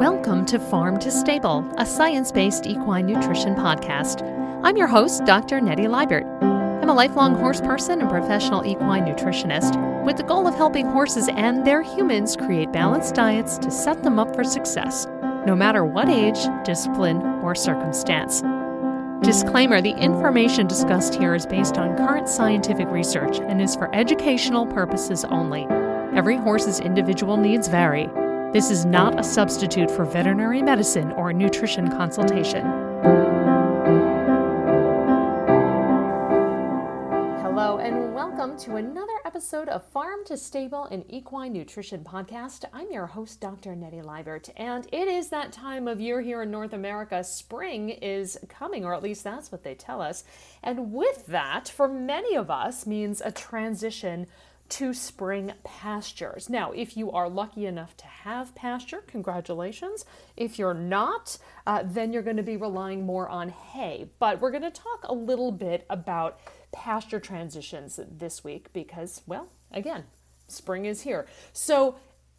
Welcome to Farm to Stable, a science-based equine nutrition podcast. I'm your host, Dr. Nettie Liebert. I'm a lifelong horse person and professional equine nutritionist with the goal of helping horses and their humans create balanced diets to set them up for success, no matter what age, discipline, or circumstance. Disclaimer, the information discussed here is based on current scientific research and is for educational purposes only. Every horse's individual needs vary. This is not a substitute for veterinary medicine or nutrition consultation. Hello and welcome to another episode of Farm to Stable, an equine nutrition podcast. I'm your host, Dr. Nettie Liebert, and it is that time of year here in North America. Spring is coming, or at least that's what they tell us. And with that, for many of us, means a transition to spring pastures. Now, if you are lucky enough to have pasture, congratulations. If you're not, then you're going to be relying more on hay. But we're going to talk a little bit about pasture transitions this week because, well, again, spring is here. So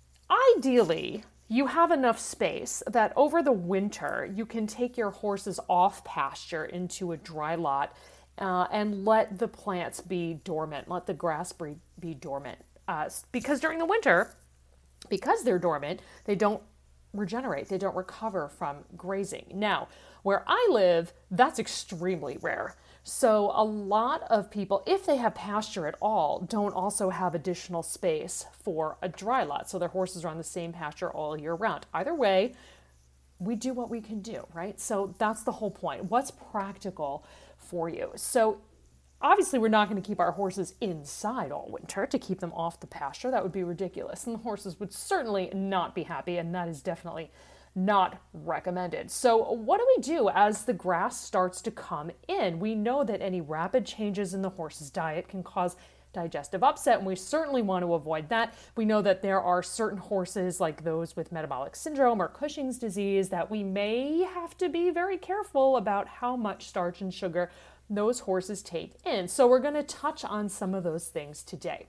ideally, you have enough space that over the winter, you can take your horses off pasture into a dry lot and let the plants be dormant, let the grass be dormant. Because during the winter, because they're dormant, they don't regenerate, they don't recover from grazing. Now, where I live, that's extremely rare. So a lot of people, if they have pasture at all, don't also have additional space for a dry lot. So their horses are on the same pasture all year round. Either way, we do what we can do, right? So that's the whole point. What's practical for you? So obviously we're not going to keep our horses inside all winter to keep them off the pasture. That would be ridiculous. And the horses would certainly not be happy. And that is definitely not recommended. So what do we do as the grass starts to come in? We know that any rapid changes in the horse's diet can cause digestive upset, and we certainly want to avoid that. We know that there are certain horses, like those with metabolic syndrome or Cushing's disease, that we may have to be very careful about how much starch and sugar those horses take in. So we're going to touch on some of those things today.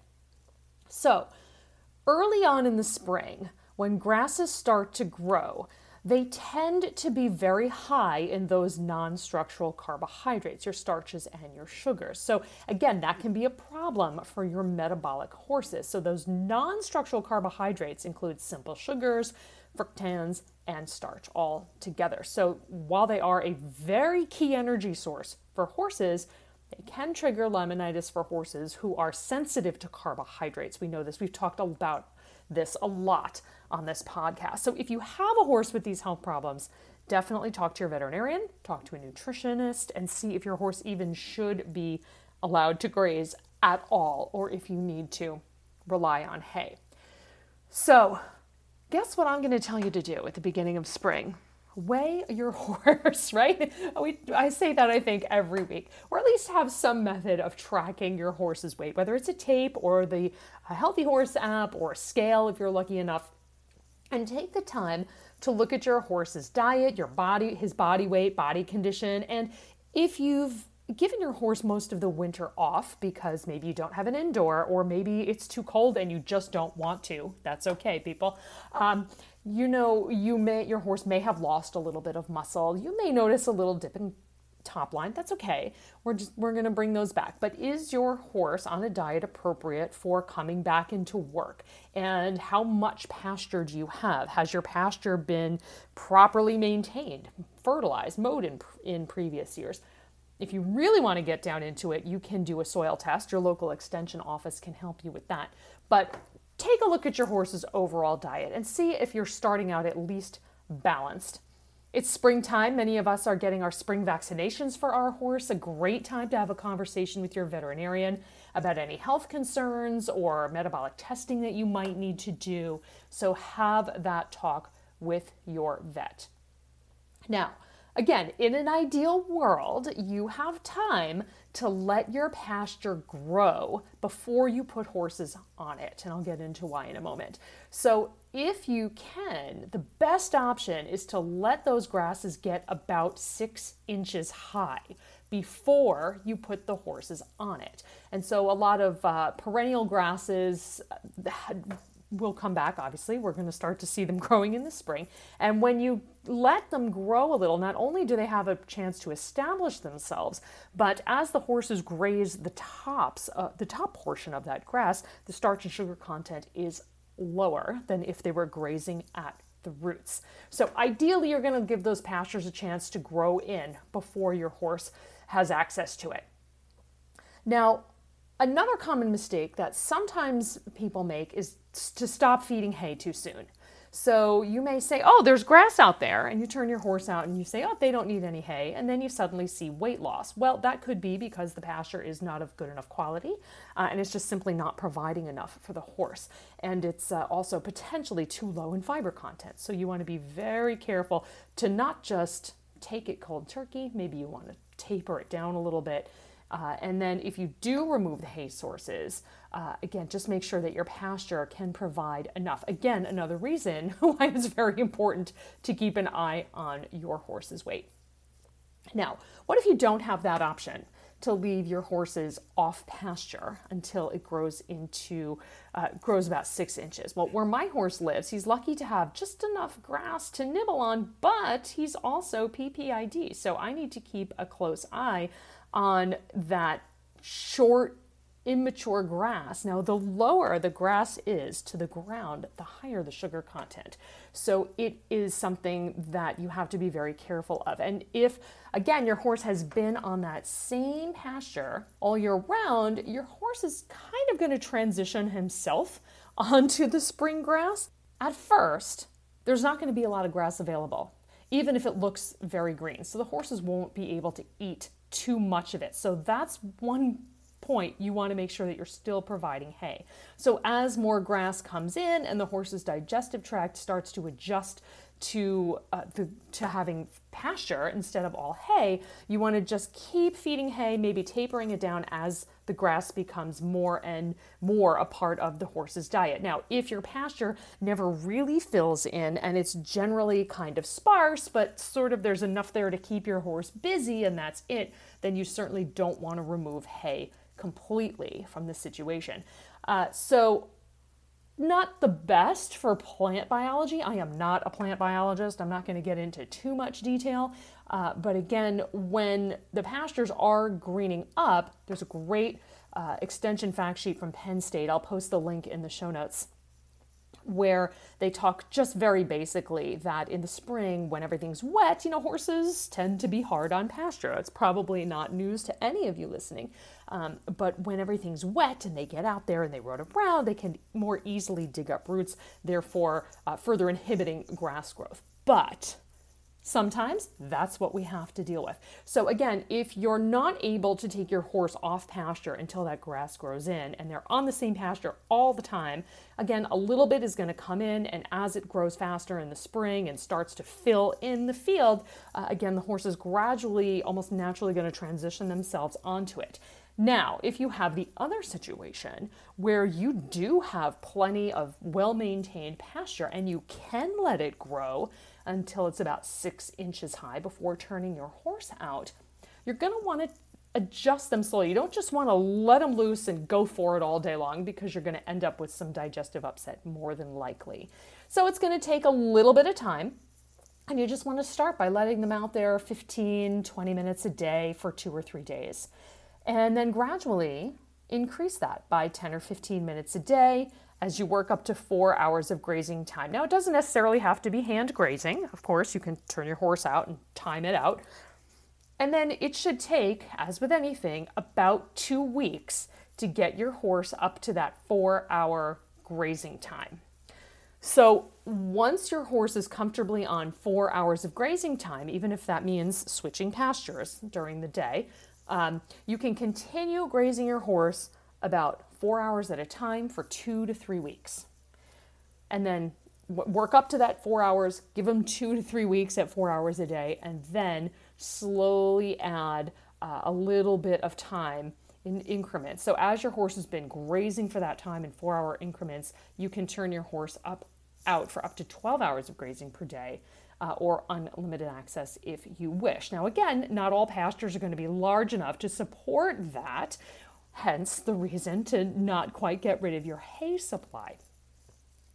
So early on in the spring, when grasses start to grow, they tend to be very high in those non-structural carbohydrates, your starches and your sugars. So again, that can be a problem for your metabolic horses. So those non-structural carbohydrates include simple sugars, fructans, and starch all together. So while they are a very key energy source for horses, they can trigger laminitis for horses who are sensitive to carbohydrates. We know this. We've talked about this a lot on this podcast. So if you have a horse with these health problems, definitely talk to your veterinarian, talk to a nutritionist, and see if your horse even should be allowed to graze at all, or if you need to rely on hay. So guess what I'm going to tell you to do at the beginning of spring? Weigh your horse, right? I say that, I think, every week, or at least have some method of tracking your horse's weight, whether it's a tape or the Healthy Horse app or a scale if you're lucky enough. And take the time to look at your horse's diet, your body, his body weight, body condition. And if you've given your horse most of the winter off because maybe you don't have an indoor, or maybe it's too cold and you just don't want to, that's okay, people. Your horse may have lost a little bit of muscle. You may notice a little dip in top line. That's okay. We're going to bring those back. But is your horse on a diet appropriate for coming back into work? And how much pasture do you have? Has your pasture been properly maintained, fertilized, mowed in previous years? If you really want to get down into it, you can do a soil test. Your local extension office can help you with that. But take a look at your horse's overall diet and see if you're starting out at least balanced. It's springtime. Many of us are getting our spring vaccinations for our horse. A great time to have a conversation with your veterinarian about any health concerns or metabolic testing that you might need to do. So have that talk with your vet. Now, again, in an ideal world, you have time to let your pasture grow before you put horses on it. And I'll get into why in a moment. So if you can, the best option is to let those grasses get about 6 inches high before you put the horses on it. And so a lot of perennial grasses will come back. Obviously, we're going to start to see them growing in the spring. And when you let them grow a little, not only do they have a chance to establish themselves, but as the horses graze the top portion of that grass, the starch and sugar content is lower than if they were grazing at the roots. So ideally, you're going to give those pastures a chance to grow in before your horse has access to it. Now, another common mistake that sometimes people make is to stop feeding hay too soon. So you may say, oh, there's grass out there, and you turn your horse out and you say, oh, they don't need any hay, and then you suddenly see weight loss. Well, that could be because the pasture is not of good enough quality, and it's just simply not providing enough for the horse. And it's also potentially too low in fiber content. So you want to be very careful to not just take it cold turkey. Maybe you want to taper it down a little bit. And then if you do remove the hay sources, again, just make sure that your pasture can provide enough. Again, another reason why it's very important to keep an eye on your horse's weight. Now, what if you don't have that option to leave your horses off pasture until it grows about 6 inches? Well, where my horse lives, he's lucky to have just enough grass to nibble on, but he's also PPID. So I need to keep a close eye on that short, immature grass. Now, the lower the grass is to the ground, the higher the sugar content. So it is something that you have to be very careful of. And if, again, your horse has been on that same pasture all year round, your horse is kind of going to transition himself onto the spring grass. At first, there's not going to be a lot of grass available, even if it looks very green. So the horses won't be able to eat too much of it. So that's one point. You want to make sure that you're still providing hay. So as more grass comes in and the horse's digestive tract starts to adjust to having pasture instead of all hay, you want to just keep feeding hay, maybe tapering it down as the grass becomes more and more a part of the horse's diet. Now, if your pasture never really fills in and it's generally kind of sparse, but sort of there's enough there to keep your horse busy and that's it, then you certainly don't want to remove hay completely from the situation. So not the best for plant biology. I am not a plant biologist. I'm not going to get into too much detail. But again, when the pastures are greening up, there's a great extension fact sheet from Penn State. I'll post the link in the show notes, where they talk just very basically that in the spring, when everything's wet, horses tend to be hard on pasture. It's probably not news to any of you listening. But when everything's wet and they get out there and they run around, they can more easily dig up roots, therefore further inhibiting grass growth. But sometimes that's what we have to deal with. So again, if you're not able to take your horse off pasture until that grass grows in and they're on the same pasture all the time, again, a little bit is going to come in, and as it grows faster in the spring and starts to fill in the field, again, the horse is gradually, almost naturally going to transition themselves onto it. Now, if you have the other situation where you do have plenty of well-maintained pasture and you can let it grow until it's about 6 inches high before turning your horse out, you're going to want to adjust them slowly. You don't just want to let them loose and go for it all day long, because you're going to end up with some digestive upset more than likely. So it's going to take a little bit of time. And you just want to start by letting them out there 15, 20 minutes a day for 2 or 3 days. And then gradually increase that by 10 or 15 minutes a day as you work up to 4 hours of grazing time. Now, it doesn't necessarily have to be hand grazing. Of course, you can turn your horse out and time it out. And then it should take, as with anything, about 2 weeks to get your horse up to that 4-hour grazing time. So once your horse is comfortably on 4 hours of grazing time, even if that means switching pastures during the day, you can continue grazing your horse about 4 hours at a time for 2 to 3 weeks. And then work up to that 4 hours, give them 2 to 3 weeks at 4 hours a day, and then slowly add a little bit of time in increments. So as your horse has been grazing for that time in 4-hour increments, you can turn your horse out for up to 12 hours of grazing per day, or unlimited access if you wish. Now, again, not all pastures are going to be large enough to support that, hence the reason to not quite get rid of your hay supply.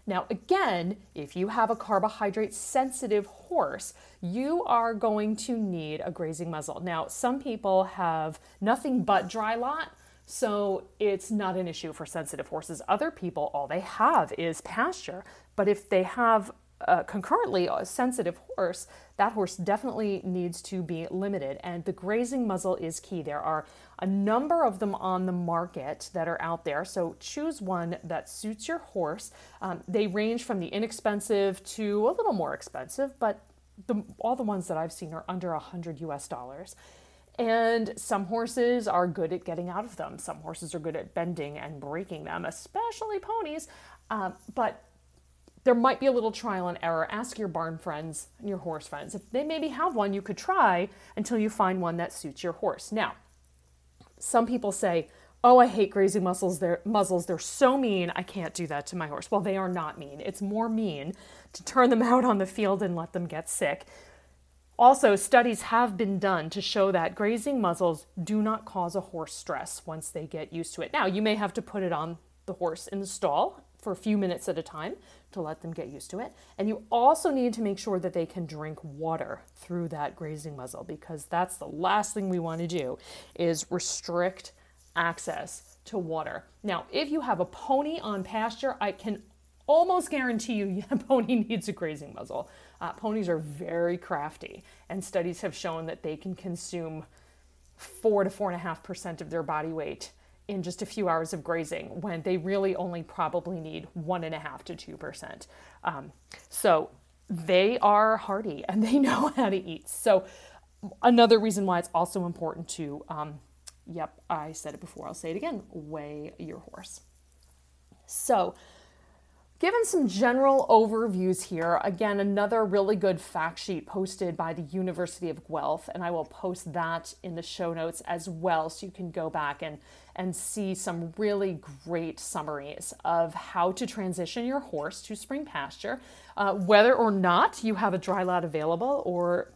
Now, again, if you have a carbohydrate sensitive horse, you are going to need a grazing muzzle. Now, some people have nothing but dry lot, so it's not an issue for sensitive horses. Other people, all they have is pasture. But if they have concurrently a sensitive horse, that horse definitely needs to be limited. And the grazing muzzle is key. There are a number of them on the market that are out there. So choose one that suits your horse. They range from the inexpensive to a little more expensive, but all the ones that I've seen are under $100 US. And some horses are good at getting out of them. Some horses are good at bending and breaking them, especially ponies. But there might be a little trial and error. Ask your barn friends and your horse friends. If they maybe have one, you could try until you find one that suits your horse. Now, some people say, oh, I hate grazing muzzles. They're so mean. I can't do that to my horse. Well, they are not mean. It's more mean to turn them out on the field and let them get sick. Also, studies have been done to show that grazing muzzles do not cause a horse stress once they get used to it. Now, you may have to put it on the horse in the stall for a few minutes at a time to let them get used to it. And you also need to make sure that they can drink water through that grazing muzzle, because that's the last thing we want to do is restrict access to water. Now, if you have a pony on pasture, I can almost guarantee you a pony needs a grazing muzzle. Ponies are very crafty, and studies have shown that they can consume 4 to 4.5% of their body weight in just a few hours of grazing, when they really only probably need 1.5 to 2%. So they are hardy and they know how to eat. So another reason why it's also important to, I said it before, I'll say it again, weigh your horse. So given some general overviews here, again, another really good fact sheet posted by the University of Guelph, and I will post that in the show notes as well, so you can go back and see some really great summaries of how to transition your horse to spring pasture, whether or not you have a dry lot available or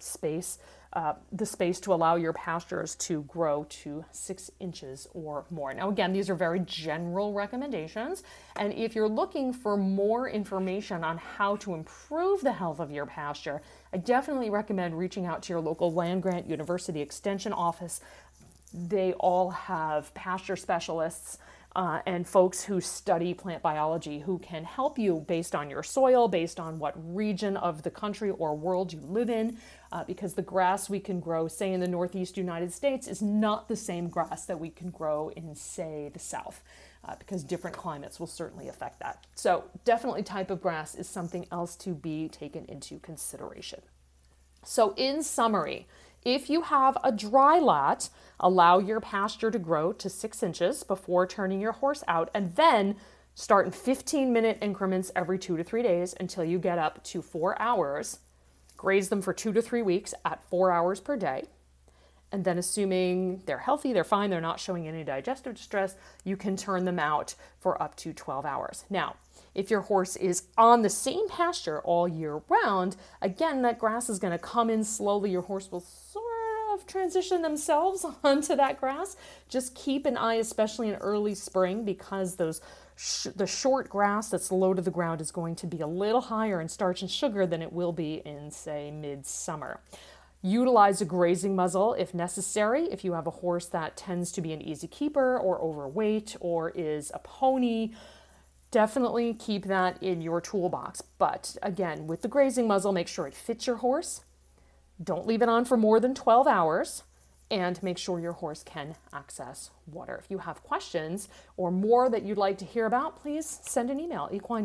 the space to allow your pastures to grow to 6 inches or more. Now, again, these are very general recommendations. And if you're looking for more information on how to improve the health of your pasture, I definitely recommend reaching out to your local land-grant university extension office. They all have pasture specialists and folks who study plant biology who can help you based on your soil, based on what region of the country or world you live in, because the grass we can grow, say, in the Northeast United States is not the same grass that we can grow in, say, the South, because different climates will certainly affect that. So definitely type of grass is something else to be taken into consideration. So in summary, if you have a dry lot, allow your pasture to grow to 6 inches before turning your horse out, and then start in 15-minute increments every 2 to 3 days until you get up to 4 hours. Graze them for 2 to 3 weeks at 4 hours per day. And then, assuming they're healthy, they're fine, they're not showing any digestive distress, you can turn them out for up to 12 hours. Now, if your horse is on the same pasture all year round, again, that grass is going to come in slowly. Your horse will sort of transition themselves onto that grass. Just keep an eye, especially in early spring, because the short grass that's low to the ground is going to be a little higher in starch and sugar than it will be in, say, midsummer. Utilize a grazing muzzle if necessary. If you have a horse that tends to be an easy keeper or overweight or is a pony, definitely keep that in your toolbox. But again, with the grazing muzzle, make sure it fits your horse. Don't leave it on for more than 12 hours. And make sure your horse can access water. If you have questions or more that you'd like to hear about, please send an email,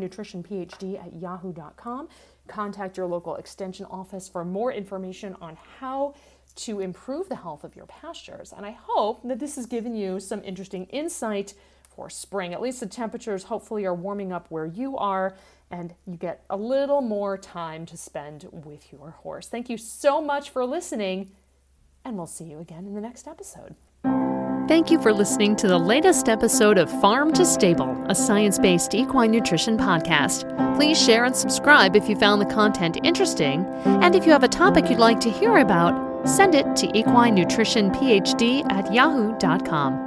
equinenutritionphd@yahoo.com. Contact your local extension office for more information on how to improve the health of your pastures. And I hope that this has given you some interesting insight for spring. At least the temperatures hopefully are warming up where you are, and you get a little more time to spend with your horse. Thank you so much for listening, and we'll see you again in the next episode. Thank you for listening to the latest episode of Farm to Stable, a science-based equine nutrition podcast. Please share and subscribe if you found the content interesting, and if you have a topic you'd like to hear about, send it to equinenutritionphd@yahoo.com.